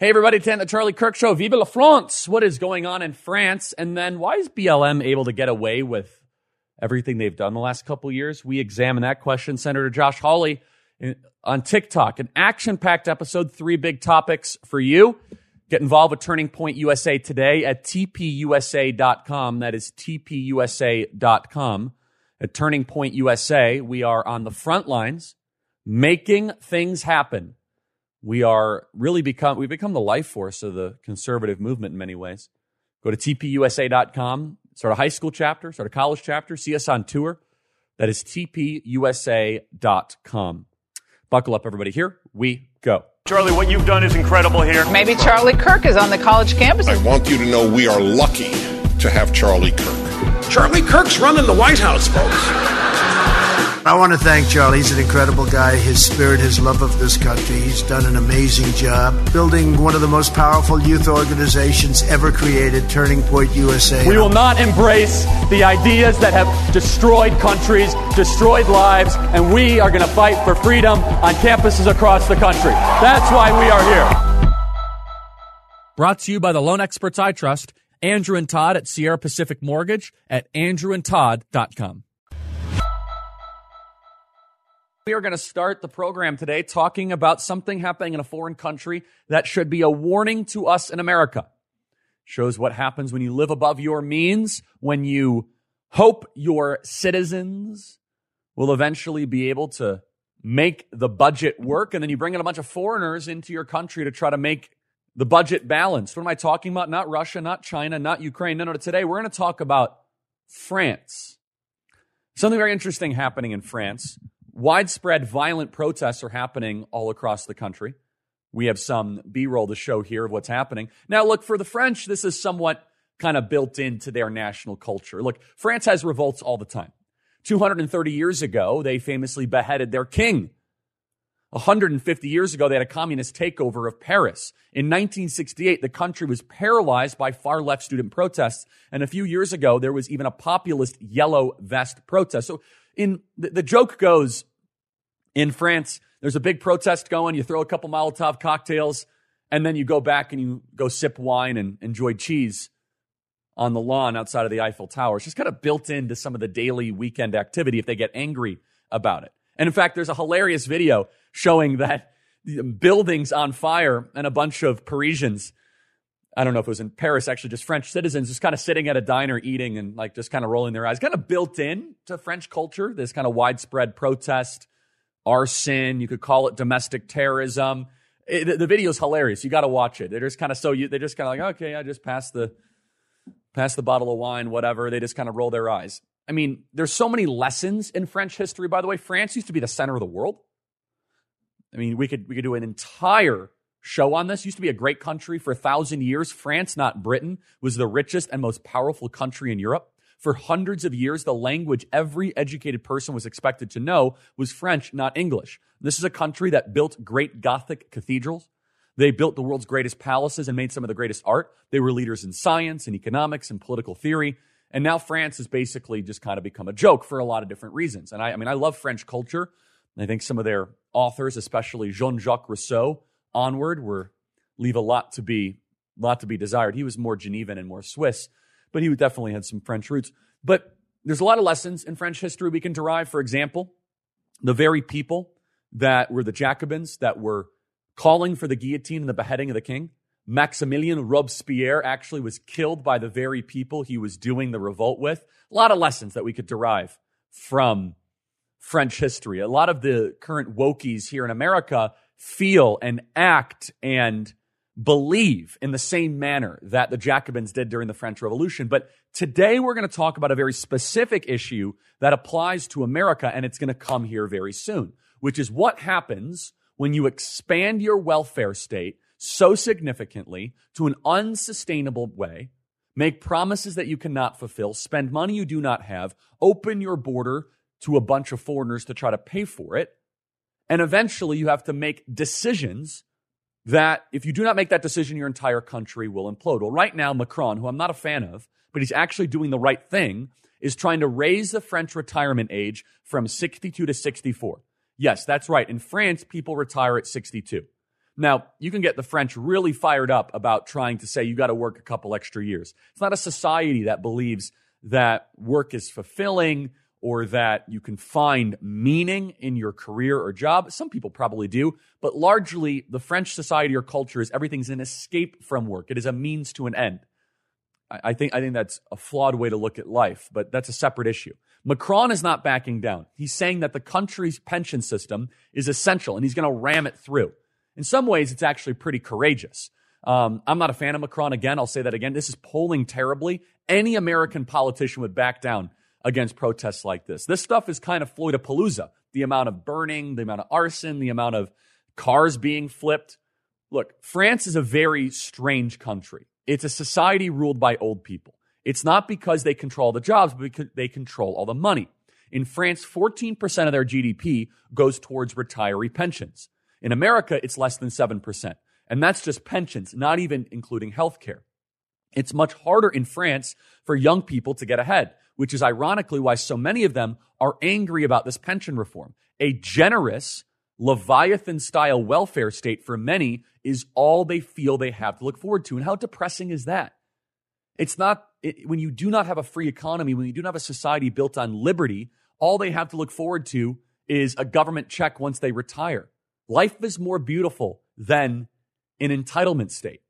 Hey everybody, the Charlie Kirk Show. Vive la France! What is going on in France? And then why is BLM able to get away with everything they've done the last couple of years? We examine that question. Senator Josh Hawley on TikTok. An action-packed episode, 3 big topics for you. Get involved with Turning Point USA today at tpusa.com. That is tpusa.com. At Turning Point USA, we are on the front lines making things happen. We've become the life force of the conservative movement in many ways. Go to tpusa.com, start a high school chapter, start a college chapter, see us on tour. That is tpusa.com. Buckle up, everybody. Here we go. Charlie, what you've done is incredible here. Maybe Charlie Kirk is on the college campus. I want you to know we are lucky to have Charlie Kirk. Charlie Kirk's running the White House, folks. I want to thank Charlie. He's an incredible guy. His spirit, his love of this country. He's done an amazing job building one of the most powerful youth organizations ever created, Turning Point USA. We will not embrace the ideas that have destroyed countries, destroyed lives, and we are going to fight for freedom on campuses across the country. That's why we are here. Brought to you by the loan experts I trust, Andrew and Todd at Sierra Pacific Mortgage at andrewandtodd.com. We are going to start the program today talking about something happening in a foreign country that should be a warning to us in America. Shows what happens when you live above your means, when you hope your citizens will eventually be able to make the budget work, and then you bring in a bunch of foreigners into your country to try to make the budget balanced. What am I talking about? Not Russia, not China, not Ukraine. No, today we're going to talk about France. Something very interesting happening in France. Widespread violent protests are happening all across the country. We have some B-roll to show here of what's happening. Now, look, for the French, this is somewhat kind of built into their national culture. Look, France has revolts all the time. 230 years ago, they famously beheaded their king. 150 years ago, they had a communist takeover of Paris. In 1968, the country was paralyzed by far-left student protests. And a few years ago, there was even a populist yellow vest protest. So the joke goes, in France, there's a big protest going, you throw a couple Molotov cocktails, and then you go back and you go sip wine and enjoy cheese on the lawn outside of the Eiffel Tower. It's just kind of built into some of the daily weekend activity if they get angry about it. And in fact, there's a hilarious video showing that buildings on fire and a bunch of Parisians, I don't know if it was in Paris, actually just French citizens, just kind of sitting at a diner eating and like just kind of rolling their eyes. Kind of built in to French culture, this kind of widespread protest, arson, you could call it domestic terrorism. The video's hilarious. You got to watch it. They're just kind of they're just kind of like, okay, I just passed the bottle of wine, whatever. They just kind of roll their eyes. I mean, there's so many lessons in French history, by the way. France used to be the center of the world. I mean, we could do an entire show on this. Used to be a great country for 1,000 years. France, not Britain, was the richest and most powerful country in Europe. For hundreds of years, the language every educated person was expected to know was French, not English. This is a country that built great Gothic cathedrals. They built the world's greatest palaces and made some of the greatest art. They were leaders in science and economics and political theory. And now France has basically just kind of become a joke for a lot of different reasons. And I love French culture. I think some of their authors, especially Jean-Jacques Rousseau, onward, leave a lot to be desired. He was more Genevan and more Swiss, but he definitely had some French roots. But there's a lot of lessons in French history we can derive. For example, the very people that were the Jacobins that were calling for the guillotine and the beheading of the king, Maximilien Robespierre actually was killed by the very people he was doing the revolt with. A lot of lessons that we could derive from French history. A lot of the current wokies here in America feel and act and believe in the same manner that the Jacobins did during the French Revolution. But today we're going to talk about a very specific issue that applies to America, and it's going to come here very soon, which is what happens when you expand your welfare state so significantly to an unsustainable way, make promises that you cannot fulfill, spend money you do not have, open your border to a bunch of foreigners to try to pay for it, and eventually you have to make decisions that if you do not make that decision, your entire country will implode. Well, right now, Macron, who I'm not a fan of, but he's actually doing the right thing, is trying to raise the French retirement age from 62 to 64. Yes, that's right. In France, people retire at 62. Now, you can get the French really fired up about trying to say you got to work a couple extra years. It's not a society that believes that work is fulfilling or that you can find meaning in your career or job. Some people probably do, but largely the French society or culture is everything's an escape from work. It is a means to an end. I think that's a flawed way to look at life, but that's a separate issue. Macron is not backing down. He's saying that the country's pension system is essential, and he's going to ram it through. In some ways, it's actually pretty courageous. I'm not a fan of Macron. Again, I'll say that again. This is polling terribly. Any American politician would back down against protests like this. This stuff is kind of Floydapalooza. The amount of burning, the amount of arson, the amount of cars being flipped. Look, France is a very strange country. It's a society ruled by old people. It's not because they control the jobs, but because they control all the money. In France, 14% of their GDP goes towards retiree pensions. In America, it's less than 7%. And that's just pensions, not even including healthcare. It's much harder in France for young people to get ahead, which is ironically why so many of them are angry about this pension reform. A generous, Leviathan-style welfare state for many is all they feel they have to look forward to. And how depressing is that? It's not, when you do not have a free economy, when you do not have a society built on liberty, all they have to look forward to is a government check once they retire. Life is more beautiful than an entitlement state.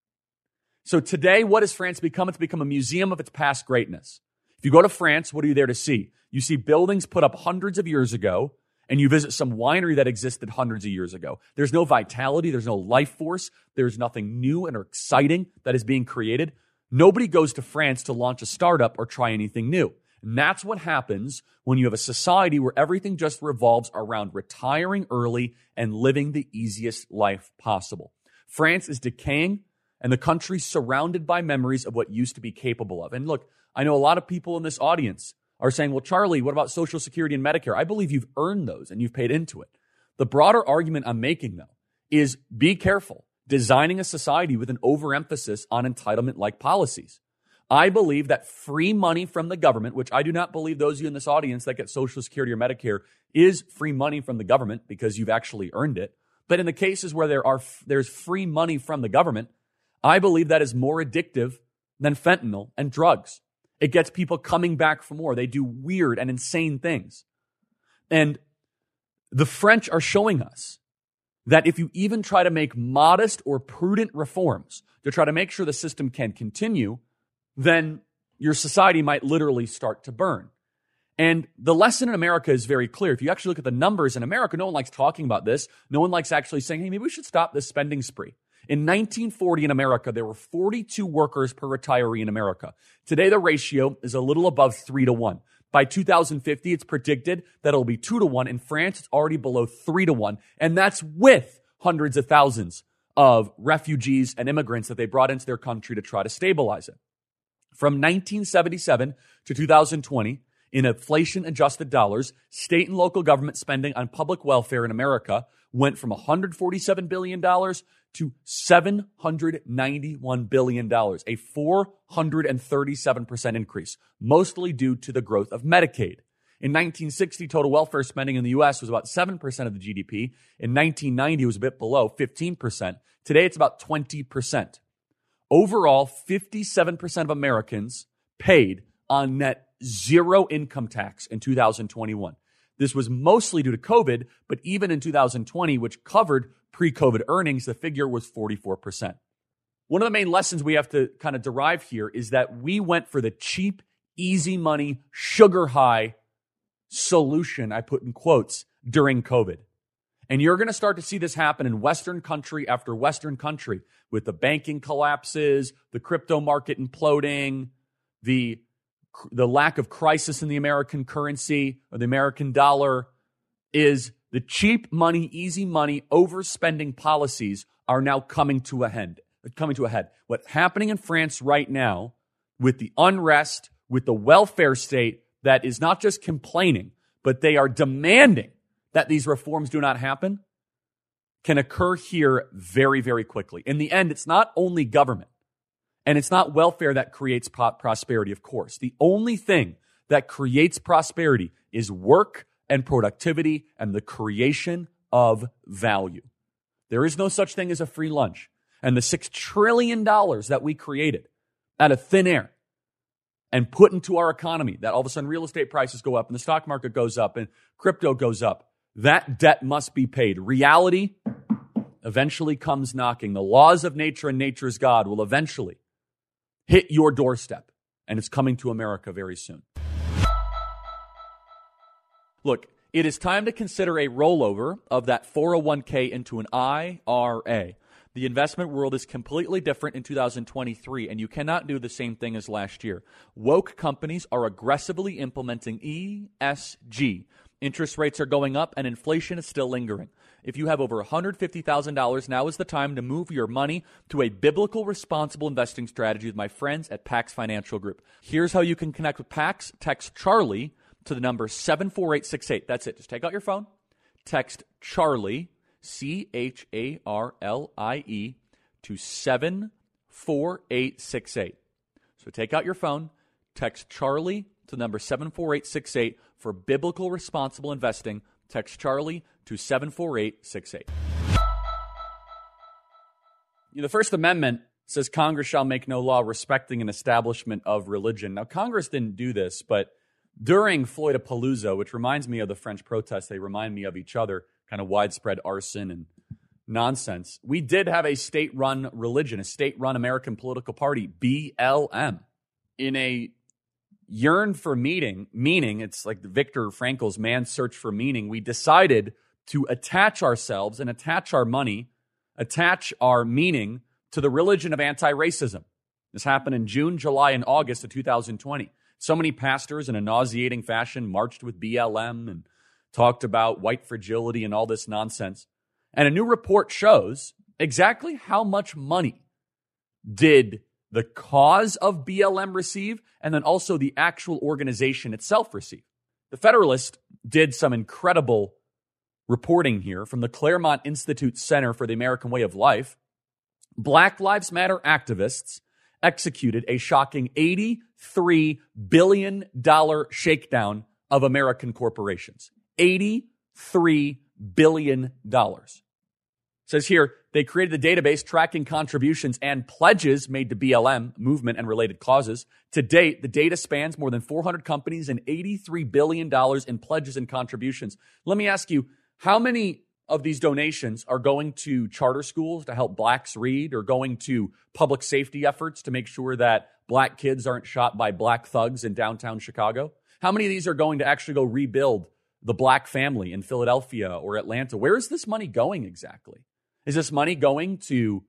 So today, what has France become? It's become a museum of its past greatness. If you go to France, what are you there to see? You see buildings put up hundreds of years ago, and you visit some winery that existed hundreds of years ago. There's no vitality. There's no life force. There's nothing new and exciting that is being created. Nobody goes to France to launch a startup or try anything new. And that's what happens when you have a society where everything just revolves around retiring early and living the easiest life possible. France is decaying, and the country's surrounded by memories of what used to be capable of. And look, I know a lot of people in this audience are saying, well, Charlie, what about Social Security and Medicare? I believe you've earned those and you've paid into it. The broader argument I'm making, though, is be careful designing a society with an overemphasis on entitlement-like policies. I believe that free money from the government, which I do not believe those of you in this audience that get Social Security or Medicare is free money from the government because you've actually earned it. But in the cases where there's free money from the government, I believe that is more addictive than fentanyl and drugs. It gets people coming back for more. They do weird and insane things. And the French are showing us that if you even try to make modest or prudent reforms to try to make sure the system can continue, then your society might literally start to burn. And the lesson in America is very clear. If you actually look at the numbers in America, no one likes talking about this. No one likes actually saying, hey, maybe we should stop this spending spree. In 1940 in America, there were 42 workers per retiree in America. Today, the ratio is a little above 3-1. By 2050, it's predicted that it'll be 2-1. In France, it's already below 3-1. And that's with hundreds of thousands of refugees and immigrants that they brought into their country to try to stabilize it. From 1977 to 2020, in inflation-adjusted dollars, state and local government spending on public welfare in America went from $147 billion to $791 billion, a 437% increase, mostly due to the growth of Medicaid. In 1960, total welfare spending in the U.S. was about 7% of the GDP. In 1990, it was a bit below 15%. Today, it's about 20%. Overall, 57% of Americans paid on net zero income tax in 2021. This was mostly due to COVID, but even in 2020, which covered pre-COVID earnings, the figure was 44%. One of the main lessons we have to kind of derive here is that we went for the cheap, easy money, sugar high solution, I put in quotes, during COVID. And you're going to start to see this happen in Western country after Western country with the banking collapses, the crypto market imploding, the lack of crisis in the American currency or the American dollar. Is the cheap money, easy money, overspending policies are now coming to a head. What's happening in France right now with the unrest, with the welfare state that is not just complaining, but they are demanding that these reforms do not happen, can occur here very, very quickly. In the end, it's not only government and it's not welfare that creates prosperity, of course. The only thing that creates prosperity is work and productivity and the creation of value. There is no such thing as a free lunch. And the $6 trillion that we created out of thin air and put into our economy, that all of a sudden real estate prices go up and the stock market goes up and crypto goes up, that debt must be paid. Reality eventually comes knocking. The laws of nature and nature's God will eventually hit your doorstep, and it's coming to America very soon. Look, it is time to consider a rollover of that 401k into an IRA. The investment world is completely different in 2023, and you cannot do the same thing as last year. Woke companies are aggressively implementing ESG. Interest rates are going up, and inflation is still lingering. If you have over $150,000, now is the time to move your money to a biblical, responsible investing strategy with my friends at Pax Financial Group. Here's how you can connect with Pax. Text Charlie to the number 74868. That's it. Just take out your phone, text Charlie, CHARLIE, to 74868. So take out your phone, text Charlie to the number 74868 for biblical responsible investing. Text Charlie to 74868. The First Amendment says Congress shall make no law respecting an establishment of religion. Now, Congress didn't do this, but during Floydapalooza, which reminds me of the French protests, they remind me of each other, kind of widespread arson and nonsense. We did have a state-run religion, a state-run American political party, BLM. In a yearn for meaning, it's like Viktor Frankl's Man's Search for Meaning, we decided to attach ourselves and attach our money, attach our meaning to the religion of anti-racism. This happened in June, July, and August of 2020. So many pastors in a nauseating fashion marched with BLM and talked about white fragility and all this nonsense. And a new report shows exactly how much money did the cause of BLM receive and then also the actual organization itself receive. The Federalist did some incredible reporting here from the Claremont Institute Center for the American Way of Life. Black Lives Matter activists executed a shocking $83 billion shakedown of American corporations. $83 billion. It says here, they created a database tracking contributions and pledges made to BLM movement and related causes. To date, the data spans more than 400 companies and $83 billion in pledges and contributions. Let me ask you, how many of these donations are going to charter schools to help blacks read or going to public safety efforts to make sure that black kids aren't shot by black thugs in downtown Chicago? How many of these are going to actually go rebuild the black family in Philadelphia or Atlanta? Where is this money going exactly? Is this money going to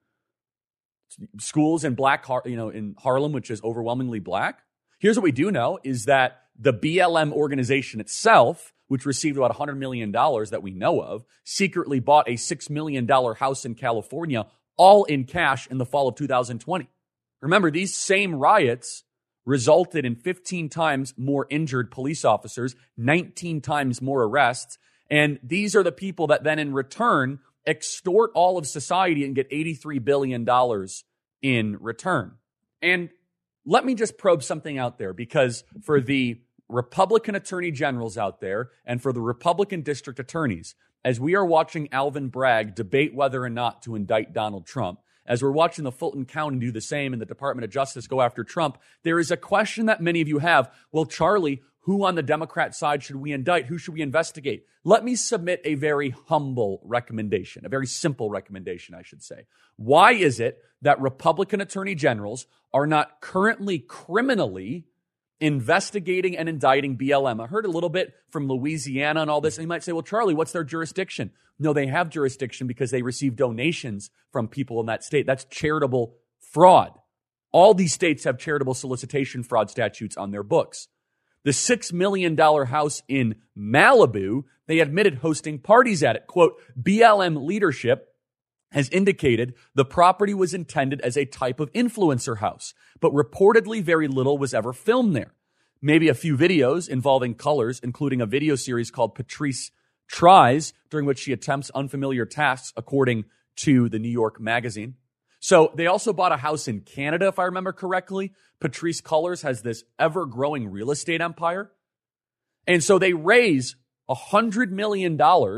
schools in in Harlem, which is overwhelmingly black? Here's what we do know is that the BLM organization itself, which received about $100 million that we know of, secretly bought a $6 million house in California, all in cash in the fall of 2020. Remember, these same riots resulted in 15 times more injured police officers, 19 times more arrests, and these are the people that then in return extort all of society and get $83 billion in return. And let me just probe something out there, because for the Republican attorney generals out there and for the Republican district attorneys, as we are watching Alvin Bragg debate whether or not to indict Donald Trump, as we're watching the Fulton County do the same and the Department of Justice go after Trump, there is a question that many of you have. Well, Charlie, who on the Democrat side should we indict? Who should we investigate? Let me submit a very humble recommendation, a very simple recommendation, I should say. Why is it that Republican attorney generals are not currently criminally investigating and indicting BLM? I heard a little bit from Louisiana and all this, and you might say, well, Charlie, what's their jurisdiction? No, they have jurisdiction because they receive donations from people in that state. That's charitable fraud. All these states have charitable solicitation fraud statutes on their books. The $6 million house in Malibu, they admitted hosting parties at it. Quote, BLM leadership has indicated the property was intended as a type of influencer house, but reportedly very little was ever filmed there. Maybe a few videos involving colors, including a video series called Patrice Tries, during which she attempts unfamiliar tasks, according to the New York Magazine. So they also bought a house in Canada, if I remember correctly. Patrice Cullors has this ever-growing real estate empire. And so they raise $100 million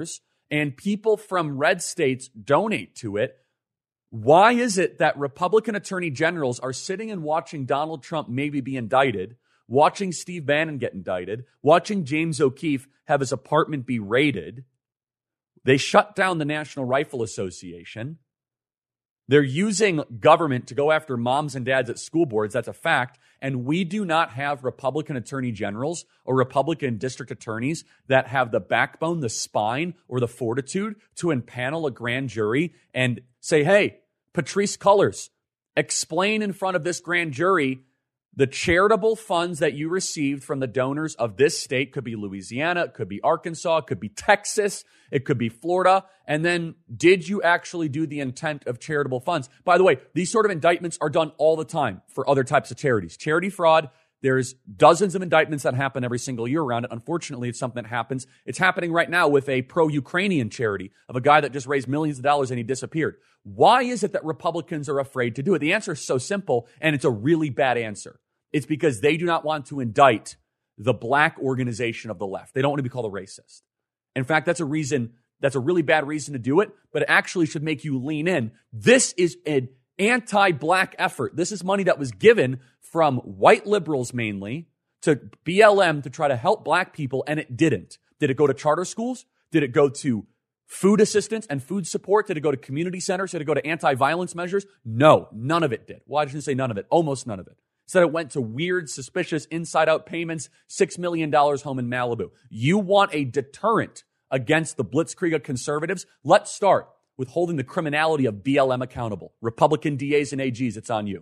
and people from red states donate to it, why is it that Republican attorney generals are sitting and watching Donald Trump maybe be indicted, watching Steve Bannon get indicted, watching James O'Keefe have his apartment be raided? They shut down the National Rifle Association. They're using government to go after moms and dads at school boards. That's a fact. And we do not have Republican attorney generals or Republican district attorneys that have the backbone, the spine, or the fortitude to impanel a grand jury and say, hey, Patrisse Cullors, explain in front of this grand jury the charitable funds that you received from the donors of this state. Could be Louisiana, it could be Arkansas, it could be Texas, it could be Florida. And then did you actually do the intent of charitable funds? By the way, these sort of indictments are done all the time for other types of charities. Charity fraud, there's dozens of indictments that happen every single year around it. Unfortunately, it's something that happens. It's happening right now with a pro-Ukrainian charity of a guy that just raised millions of dollars and he disappeared. Why is it that Republicans are afraid to do it? The answer is so simple, and it's a really bad answer. It's because they do not want to indict the black organization of the left. They don't want to be called a racist. In fact, that's a really bad reason to do it, but it actually should make you lean in. This is an anti-black effort. This is money that was given from white liberals mainly to BLM to try to help black people, and it didn't. Did it go to charter schools? Did it go to food assistance and food support? Did it go to community centers? Did it go to anti-violence measures? No, none of it did. Well, I shouldn't say none of it. Almost none of it. Said it went to weird, suspicious, inside-out payments, $6 million home in Malibu. You want a deterrent against the blitzkrieg of conservatives? Let's start with holding the criminality of BLM accountable. Republican DAs and AGs, it's on you.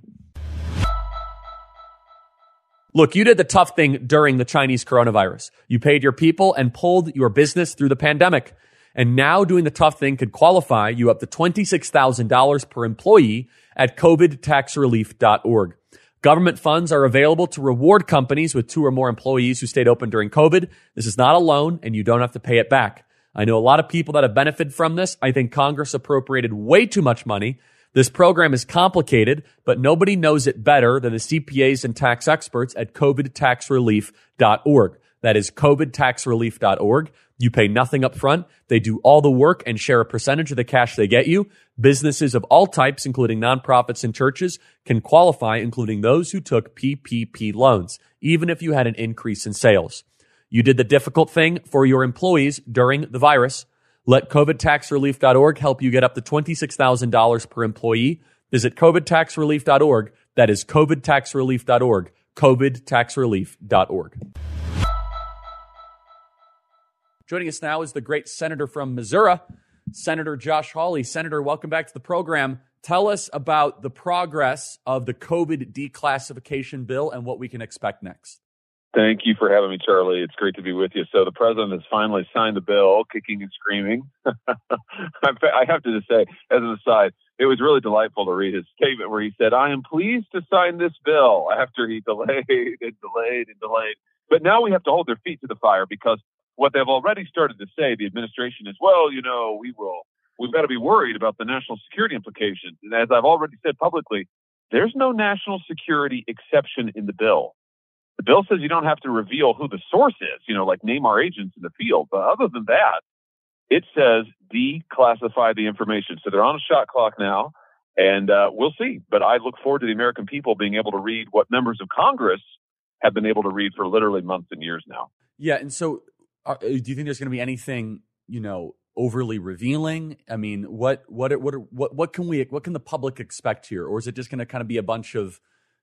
Look, you did the tough thing during the Chinese coronavirus. You paid your people and pulled your business through the pandemic. And now doing the tough thing could qualify you up to $26,000 per employee at covidtaxrelief.org. Government funds are available to reward companies with 2 or more employees who stayed open during COVID. This is not a loan, and you don't have to pay it back. I know a lot of people that have benefited from this. I think Congress appropriated way too much money. This program is complicated, but nobody knows it better than the CPAs and tax experts at covidtaxrelief.org. That is covidtaxrelief.org. You pay nothing up front. They do all the work and share a percentage of the cash they get you. Businesses of all types, including nonprofits and churches, can qualify, including those who took PPP loans, even if you had an increase in sales. You did the difficult thing for your employees during the virus. Let covidtaxrelief.org help you get up to $26,000 per employee. Visit covidtaxrelief.org. That is covidtaxrelief.org. covidtaxrelief.org. Joining us now is the great senator from Missouri, Senator Josh Hawley. Senator, welcome back to the program. Tell us about the progress of the COVID declassification bill and what we can expect next. Thank you for having me, Charlie. It's great to be with you. So the president has finally signed the bill, kicking and screaming. I have to just say, as an aside, it was really delightful to read his statement where he said, I am pleased to sign this bill, after he delayed and delayed and delayed. But now we have to hold their feet to the fire, because what they've already started to say, the administration, is, well, we've got to be worried about the national security implications. And as I've already said publicly, there's no national security exception in the bill. The bill says you don't have to reveal who the source is, like name our agents in the field. But other than that, it says declassify the information. So they're on a shot clock now, and we'll see. But I look forward to the American people being able to read what members of Congress have been able to read for literally months and years now. Yeah, and so do you think there's going to be anything, overly revealing? I mean, what can the public expect here, or is it just going to kind of be a bunch of,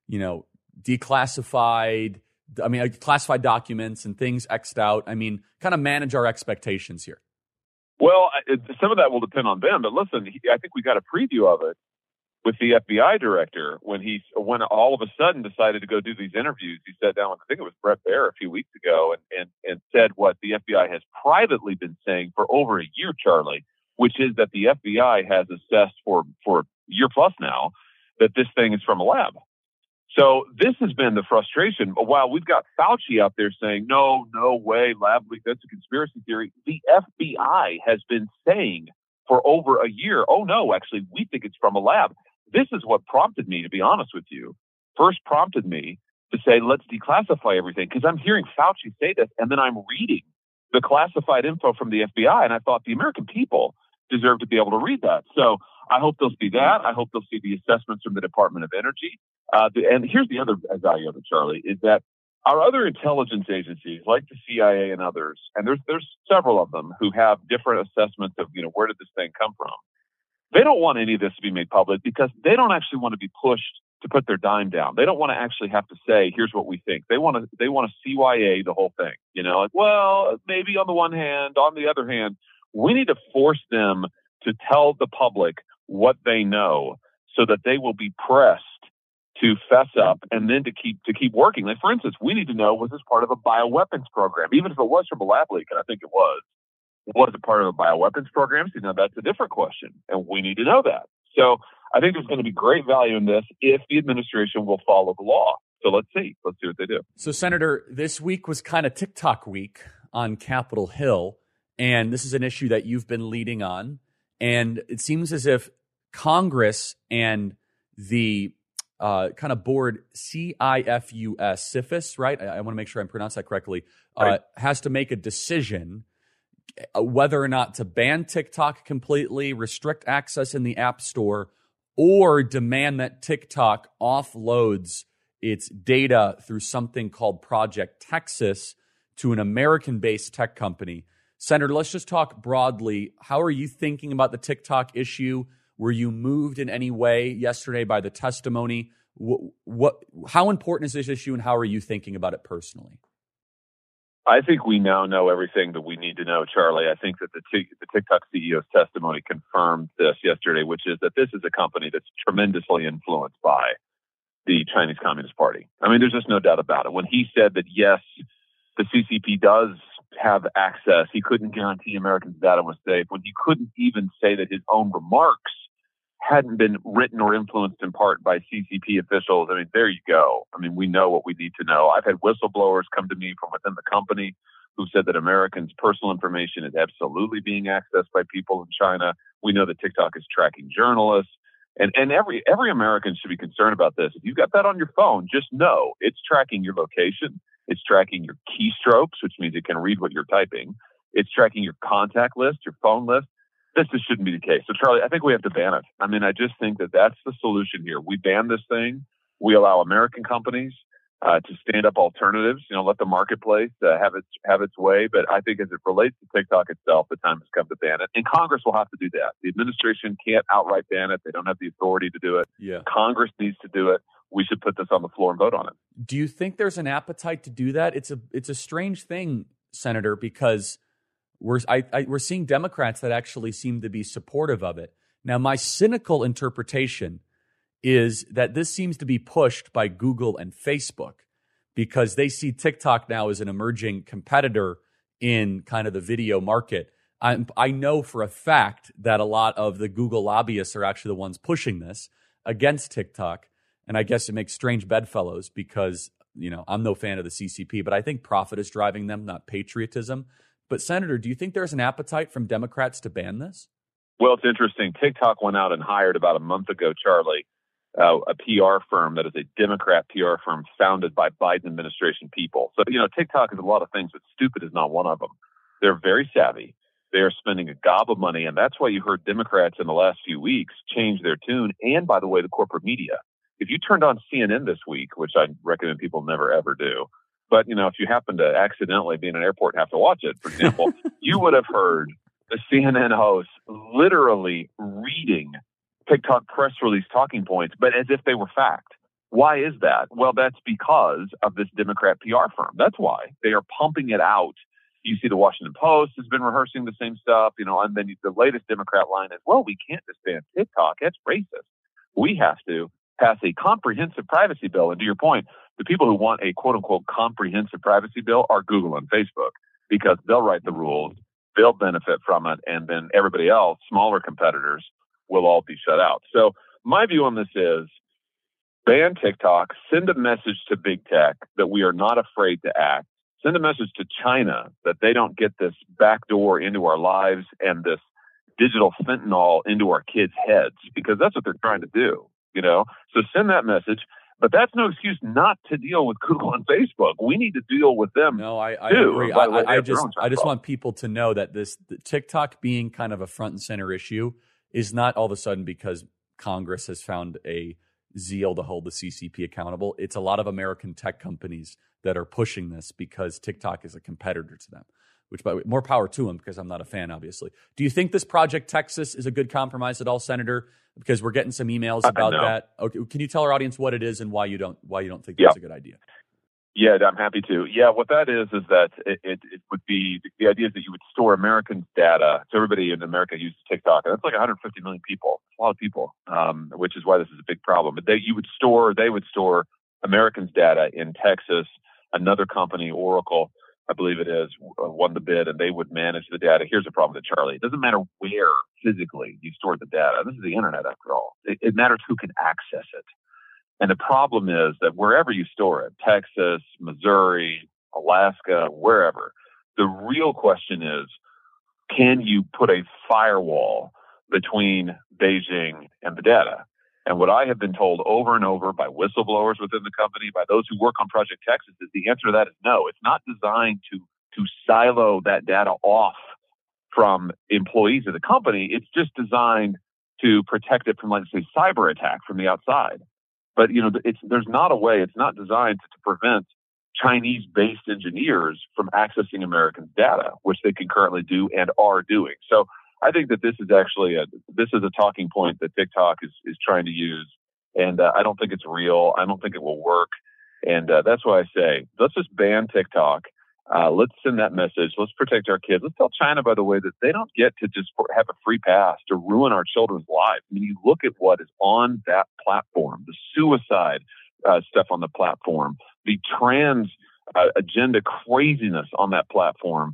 declassified, classified documents and things X'd out? I mean, kind of manage our expectations here. Well, some of that will depend on them, but listen, I think we got a preview of it with the FBI director when all of a sudden decided to go do these interviews. He sat down with, I think it was Bret Baier a few weeks ago, and said what the FBI has privately been saying for over a year, Charlie, which is that the FBI has assessed for a year plus now that this thing is from a lab. So this has been the frustration. While we've got Fauci out there saying, no way, lab leak, that's a conspiracy theory, the FBI has been saying for over a year, oh no, actually, we think it's from a lab. This is what prompted me, to be honest with you, first prompted me to say, let's declassify everything, because I'm hearing Fauci say this, and then I'm reading the classified info from the FBI. And I thought the American people deserve to be able to read that. So I hope they'll see that. I hope they'll see the assessments from the Department of Energy. And here's the other value of it, Charlie, is that our other intelligence agencies, like the CIA and others, and there's several of them who have different assessments of, where did this thing come from? They don't want any of this to be made public because they don't actually want to be pushed to put their dime down. They don't want to actually have to say, here's what we think. They want to CYA the whole thing. Maybe on the one hand, on the other hand, we need to force them to tell the public what they know so that they will be pressed to fess up and then to keep working. Like, for instance, we need to know, was this part of a bioweapons program? Even if it was from a lab leak, and I think it was it part of a bioweapons program? So, that's a different question, and we need to know that. So I think there's going to be great value in this if the administration will follow the law. So let's see what they do. So, Senator, this week was kind of TikTok week on Capitol Hill, and this is an issue that you've been leading on. And it seems as if Congress and the kind of board CIFUS, right? I want to make sure I pronounce that correctly, right. Has to make a decision whether or not to ban TikTok completely, restrict access in the App Store, or demand that TikTok offloads its data through something called Project Texas to an American-based tech company. Senator, let's just talk broadly. How are you thinking about the TikTok issue? Were you moved in any way yesterday by the testimony? How important is this issue, and how are you thinking about it personally? I think we now know everything that we need to know, Charlie. I think that the TikTok CEO's testimony confirmed this yesterday, which is that this is a company that's tremendously influenced by the Chinese Communist Party. I mean, there's just no doubt about it. When he said that, yes, the CCP does have access, he couldn't guarantee Americans' data was safe, when he couldn't even say that his own remarks hadn't been written or influenced in part by CCP officials. I mean, there you go. I mean, we know what we need to know. I've had whistleblowers come to me from within the company who said that Americans' personal information is absolutely being accessed by people in China. We know that TikTok is tracking journalists. And every American should be concerned about this. If you've got that on your phone, just know it's tracking your location. It's tracking your keystrokes, which means it can read what you're typing. It's tracking your contact list, your phone list. This just shouldn't be the case. So, Charlie, I think we have to ban it. I mean, I just think that that's the solution here. We ban this thing. We allow American companies to stand up alternatives, let the marketplace have its way. But I think as it relates to TikTok itself, the time has come to ban it. And Congress will have to do that. The administration can't outright ban it. They don't have the authority to do it. Yeah. Congress needs to do it. We should put this on the floor and vote on it. Do you think there's an appetite to do that? It's a strange thing, Senator, because we're seeing Democrats that actually seem to be supportive of it. Now, my cynical interpretation is that this seems to be pushed by Google and Facebook because they see TikTok now as an emerging competitor in kind of the video market. I know for a fact that a lot of the Google lobbyists are actually the ones pushing this against TikTok. And I guess it makes strange bedfellows because, I'm no fan of the CCP, but I think profit is driving them, not patriotism. But, Senator, do you think there's an appetite from Democrats to ban this? Well, it's interesting. TikTok went out and hired about a month ago, Charlie, a PR firm that is a Democrat PR firm founded by Biden administration people. So, TikTok is a lot of things, but stupid is not one of them. They're very savvy. They are spending a gob of money, and that's why you heard Democrats in the last few weeks change their tune. And, by the way, the corporate media. If you turned on CNN this week, which I recommend people never, ever do, but, if you happen to accidentally be in an airport and have to watch it, for example, you would have heard the CNN host literally reading TikTok press release talking points, but as if they were fact. Why is that? Well, that's because of this Democrat PR firm. That's why. They are pumping it out. You see the Washington Post has been rehearsing the same stuff, and then the latest Democrat line is, well, we can't just ban TikTok. That's racist. We have to pass a comprehensive privacy bill. And to your point, the people who want a quote-unquote comprehensive privacy bill are Google and Facebook because they'll write the rules, they'll benefit from it, and then everybody else, smaller competitors, will all be shut out. So my view on this is ban TikTok, send a message to big tech that we are not afraid to act, send a message to China that they don't get this backdoor into our lives and this digital fentanyl into our kids' heads because that's what they're trying to do. So send that message. But that's no excuse not to deal with Google and Facebook. We need to deal with them. No, I too, agree. I just want people to know that the TikTok being kind of a front and center issue is not all of a sudden because Congress has found a zeal to hold the CCP accountable. It's a lot of American tech companies that are pushing this because TikTok is a competitor to them, which, by more power to them, because I'm not a fan, obviously. Do you think this Project Texas is a good compromise at all, Senator? Because we're getting some emails about that. Okay, can you tell our audience what it is and why you don't think that's a good idea? Yeah, I'm happy to. Yeah, what that is that it would be, the idea is that you would store Americans' data. So everybody in America uses TikTok, and that's like 150 million people. It's a lot of people, which is why this is a big problem. But they would store Americans' data in Texas. Another company, Oracle, I believe it is, won the bid, and they would manage the data. Here's the problem with it, Charlie. It doesn't matter where physically you store the data. This is the internet, after all. It matters who can access it. And the problem is that wherever you store it, Texas, Missouri, Alaska, wherever, the real question is, can you put a firewall between Beijing and the data? And what I have been told over and over by whistleblowers within the company, by those who work on Project Texas, is the answer to that is no. It's not designed to silo that data off from employees of the company. It's just designed to protect it from, let's say, cyber attack from the outside. But, there's not a way, it's not designed to prevent Chinese-based engineers from accessing Americans' data, which they can currently do and are doing. So I think that this is actually a talking point that TikTok is trying to use. And I don't think it's real. I don't think it will work. And that's why I say, let's just ban TikTok. Let's send that message. Let's protect our kids. Let's tell China, by the way, that they don't get to just have a free pass to ruin our children's lives. I mean, you look at what is on that platform, the suicide stuff on the platform, the trans agenda craziness on that platform.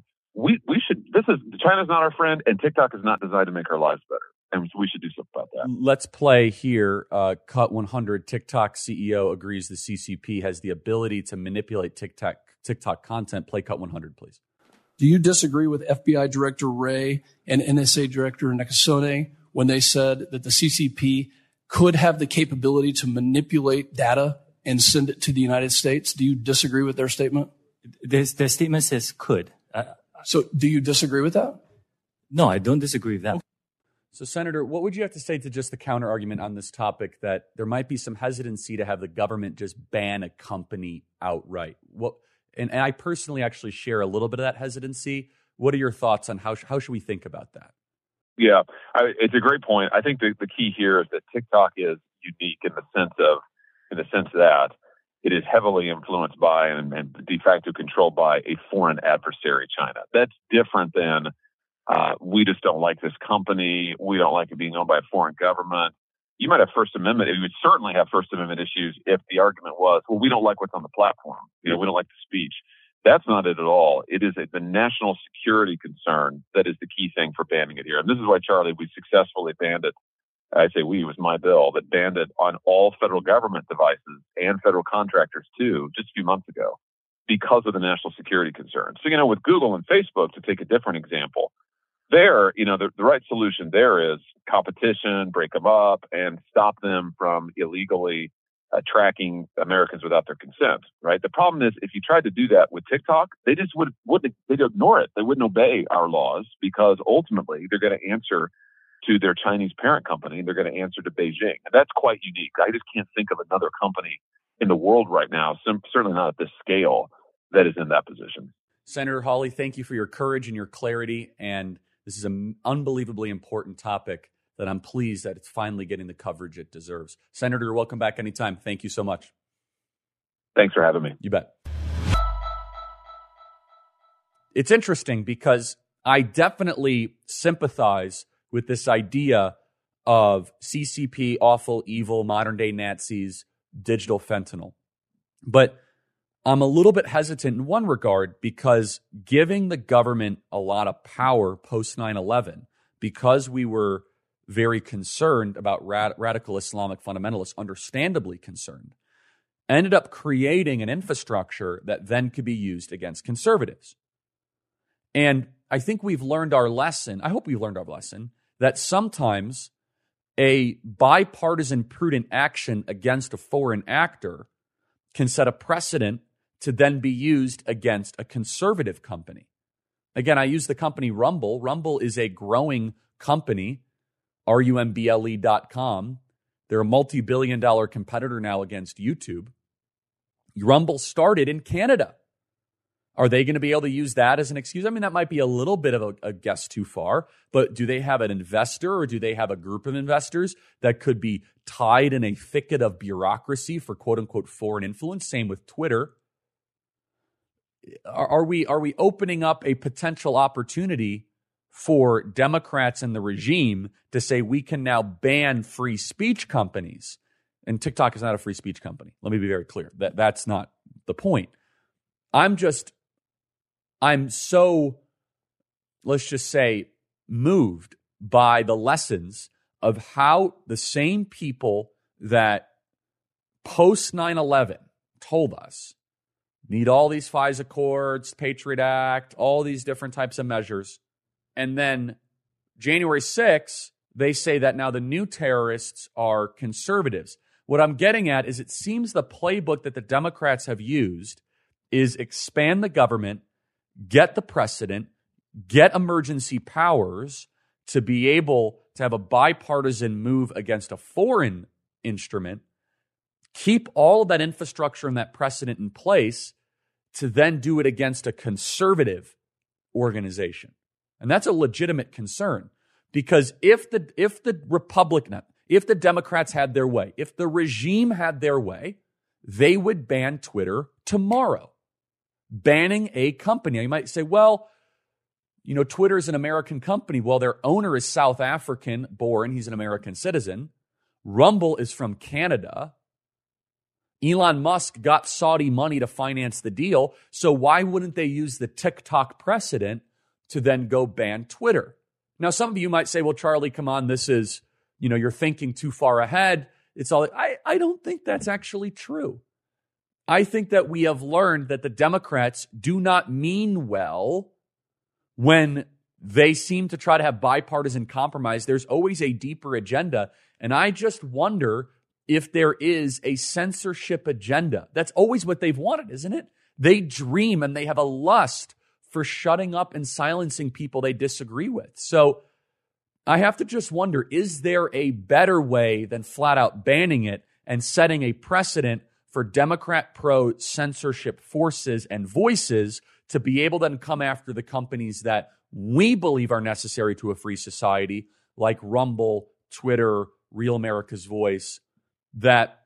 China's not our friend, and TikTok is not designed to make our lives better. And we should do something about that. Let's play here. Cut 100, TikTok CEO agrees the CCP has the ability to manipulate TikTok content. Play Cut 100, please. Do you disagree with FBI Director Wray and NSA Director Nakasone when they said that the CCP could have the capability to manipulate data and send it to the United States? Do you disagree with their statement? Their statement says could. So do you disagree with that? No, I don't disagree with that. So, Senator, what would you have to say to just the counter argument on this topic that there might be some hesitancy to have the government just ban a company outright? And I personally actually share a little bit of that hesitancy. What are your thoughts on how should we think about that? Yeah, it's a great point. I think the key here is that TikTok is unique in the sense that it is heavily influenced by and de facto controlled by a foreign adversary, China. That's different than we just don't like this company. We don't like it being owned by a foreign government. You might have First Amendment. You would certainly have First Amendment issues if the argument was, well, we don't like what's on the platform. We don't like the speech. That's not it at all. It is the national security concern that is the key thing for banning it here. And this is why, Charlie, we successfully banned it. I say we, it was my bill that banned it on all federal government devices and federal contractors too, just a few months ago, because of the national security concerns. So, with Google and Facebook, to take a different example, the right solution there is competition, break them up, and stop them from illegally tracking Americans without their consent, right? The problem is if you tried to do that with TikTok, they just they'd ignore it. They wouldn't obey our laws because ultimately they're going to answer to their Chinese parent company. They're going to answer to Beijing. And that's quite unique. I just can't think of another company in the world right now, certainly not at this scale, that is in that position. Senator Hawley, thank you for your courage and your clarity. And this is an unbelievably important topic that I'm pleased that it's finally getting the coverage it deserves. Senator, welcome back anytime. Thank you so much. Thanks for having me. You bet. It's interesting because I definitely sympathize with this idea of CCP, awful, evil, modern-day Nazis, digital fentanyl. But I'm a little bit hesitant in one regard because giving the government a lot of power post 9/11, because we were very concerned about radical Islamic fundamentalists, understandably concerned, ended up creating an infrastructure that then could be used against conservatives. And I think we've learned our lesson. I hope we've learned our lesson that sometimes a bipartisan prudent action against a foreign actor can set a precedent to then be used against a conservative company. Again, I use the company Rumble. Rumble is a growing company, rumble.com. They're a multi-billion-dollar competitor now against YouTube. Rumble started in Canada. Are they going to be able to use that as an excuse? I mean, that might be a little bit of a guess too far, but do they have an investor or do they have a group of investors that could be tied in a thicket of bureaucracy for quote-unquote foreign influence? Same with Twitter. Are we opening up a potential opportunity for Democrats and the regime to say we can now ban free speech companies? And TikTok is not a free speech company. Let me be very clear. That's not the point. I'm so, let's just say, moved by the lessons of how the same people that post 9/11 told us need all these FISA courts, Patriot Act, all these different types of measures. And then January 6th, they say that now the new terrorists are conservatives. What I'm getting at is it seems the playbook that the Democrats have used is expand the government, get the precedent, get emergency powers to be able to have a bipartisan move against a foreign instrument, keep all of that infrastructure and that precedent in place to then do it against a conservative organization. And that's a legitimate concern because if the Democrats had their way, if the regime had their way, they would ban Twitter tomorrow. Banning a company. You might say, well, Twitter is an American company. Well, their owner is South African born. He's an American citizen. Rumble is from Canada. Elon Musk got Saudi money to finance the deal. So why wouldn't they use the TikTok precedent to then go ban Twitter? Now, some of you might say, well, Charlie, come on, this is, you're thinking too far ahead. It's all, I don't think that's actually true. I think that we have learned that the Democrats do not mean well when they seem to try to have bipartisan compromise. There's always a deeper agenda. And I just wonder if there is a censorship agenda. That's always what they've wanted, isn't it? They dream and they have a lust for shutting up and silencing people they disagree with. So I have to just wonder, is there a better way than flat out banning it and setting a precedent for Democrat pro-censorship forces and voices to be able to then come after the companies that we believe are necessary to a free society, like Rumble, Twitter, Real America's Voice, that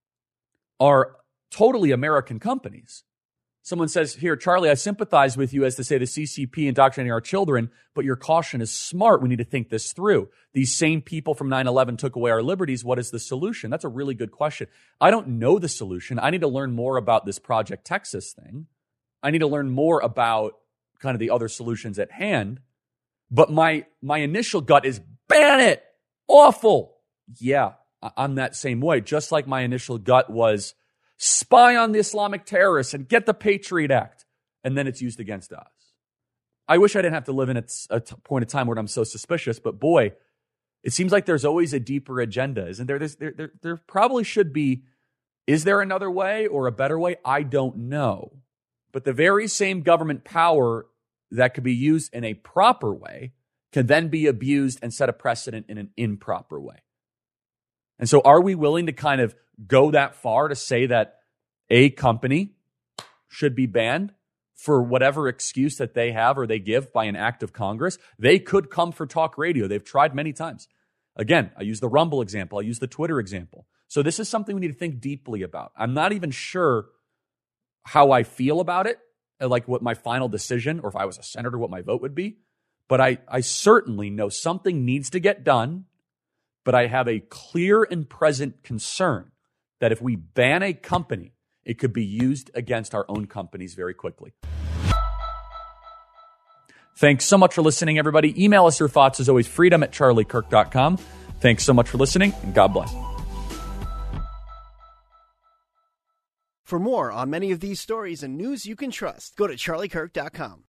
are totally American companies? Someone says here, Charlie, I sympathize with you as to say the CCP indoctrinating our children, but your caution is smart. We need to think this through. These same people from 9/11 took away our liberties. What is the solution? That's a really good question. I don't know the solution. I need to learn more about this Project Texas thing. I need to learn more about kind of the other solutions at hand. But my initial gut is ban it. Awful. Yeah, I'm that same way. Just like my initial gut was spy on the Islamic terrorists and get the Patriot Act. And then it's used against us. I wish I didn't have to live in a point of time where I'm so suspicious, but boy, it seems like there's always a deeper agenda, isn't there? There probably should be. Is there another way or a better way? I don't know. But the very same government power that could be used in a proper way can then be abused and set a precedent in an improper way. And so are we willing to kind of go that far to say that a company should be banned for whatever excuse that they have or they give by an act of Congress? They could come for talk radio. They've tried many times. Again, I use the Rumble example. I use the Twitter example. So this is something we need to think deeply about. I'm not even sure how I feel about it, like what my final decision, or if I was a senator, what my vote would be. But I certainly know something needs to get done. But I have a clear and present concern that if we ban a company, it could be used against our own companies very quickly. Thanks so much for listening, everybody. Email us your thoughts, as always, freedom@charliekirk.com. Thanks so much for listening, and God bless. For more on many of these stories and news you can trust, go to charliekirk.com.